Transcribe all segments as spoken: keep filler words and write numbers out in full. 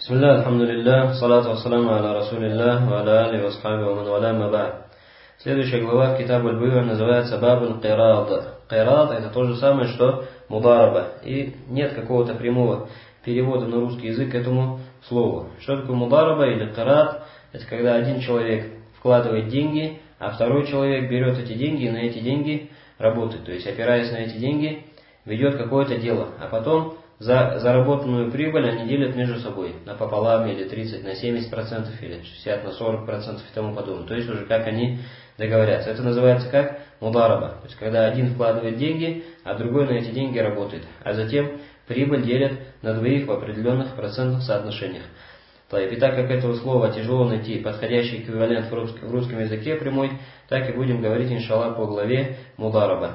Бисмилля, алхамдулилля, салату вассаламу аля расулилля, ва аля али васхаби ва ман валя ма ба'д. Следующая глава в Китаб аль-Буй'а называется Бабуль Кирад. Кирад это то же самое, что мудараба. И нет какого-то прямого перевода на русский язык к этому слову. Что такое мудараба или кирад? Это когда один человек вкладывает деньги, а второй человек берет эти деньги и на эти деньги работает. То есть, опираясь на эти деньги, ведет какое-то дело. А потом за заработанную прибыль они делят между собой напополам, или тридцать на семьдесят процентов, или шестьдесят на сорок процентов и тому подобное. То есть уже как они договорятся. Это называется как мудараба. То есть когда один вкладывает деньги, а другой на эти деньги работает. А затем прибыль делят на двоих в определенных процентных соотношениях. И так как этого слова тяжело найти подходящий эквивалент в русском, в русском языке прямой, так и будем говорить, иншаллах, по главе мудараба.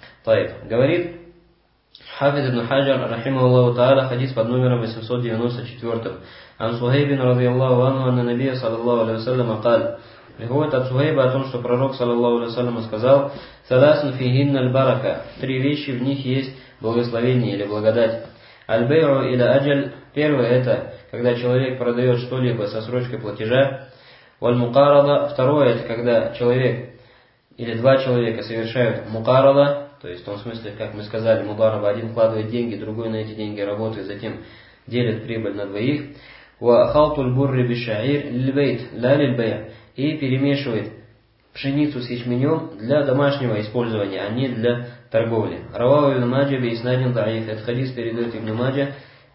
Говорит Хафиз ибн Хаджар, рахимахуллаху та'аля, хадис под номером восемьсот девяносто четыре. Ан Сухейбин, радийаллаху анху, анна набия, саллаллаху алейхи вассалям, акаль. Приходит от Сухейба о том, что пророк, саллаллаху алейхи вассалям, сказал: «Саласун фихинна аль-барака». Три вещи, в них есть благословение или благодать. Аль-бейру или аджаль. Первое это, когда человек продает что-либо со срочкой платежа. Валь-мукарада. Второе это, когда человек или два человека совершают мукарада. То есть в том смысле, как мы сказали, мудараба, один вкладывает деньги, другой на эти деньги работает, затем делит прибыль на двоих. Ва халтуль бурри бишаир лильбейт ля лильбейр. И перемешивает пшеницу с ячменем для домашнего использования, а не для торговли. Равау ибн Маджа би иснадин даиф. Этот хадис передает Ибн Маджа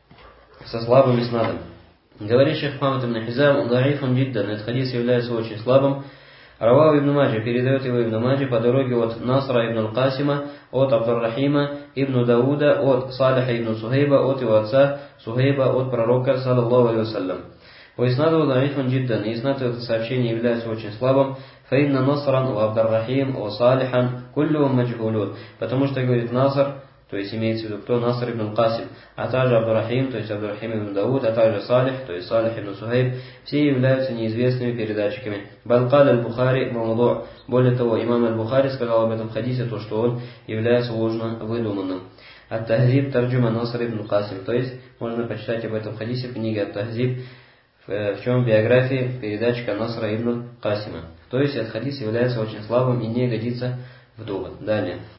со слабым иснадом. Говорит шейх Мухаммад ибн Хизам, даифун джиддан. Этот хадис является очень слабым. Равау ибн Маджа, передает его Ибн Маджа по дороге от Насра ибн аль-Касима, от Абдуррахима ибн Дауда, от Салиха ибн Сухейба, от его отца Сухейба, от пророка, саллаллаху алейхи вассалям. По иснаду даифун джиддан. И иснад это сообщение является очень слабым. Фаинна Насран ва Абдуррахим ва Салихан куллюхум маджхулун. Потому что, говорит, Наср, то есть имеется в виду кто? Наср ибн Касим, а также Абдуррахим, то есть Абдуррахим ибн Дауд, а также Салих, то есть Салих ибн Сухейб, все являются неизвестными передатчиками. Балкаль аль-Бухари мавду'. Более того, имам аль-Бухари сказал об этом хадисе, то, что он является ложно выдуманным. Ат-Тахзиб тарджума Наср ибн Касим. То есть можно почитать об этом хадисе в книге Ат-Тахзиб, в чем биографии передатчика Насра ибн Касима. То есть этот хадис является очень слабым и не годится в довод. Далее.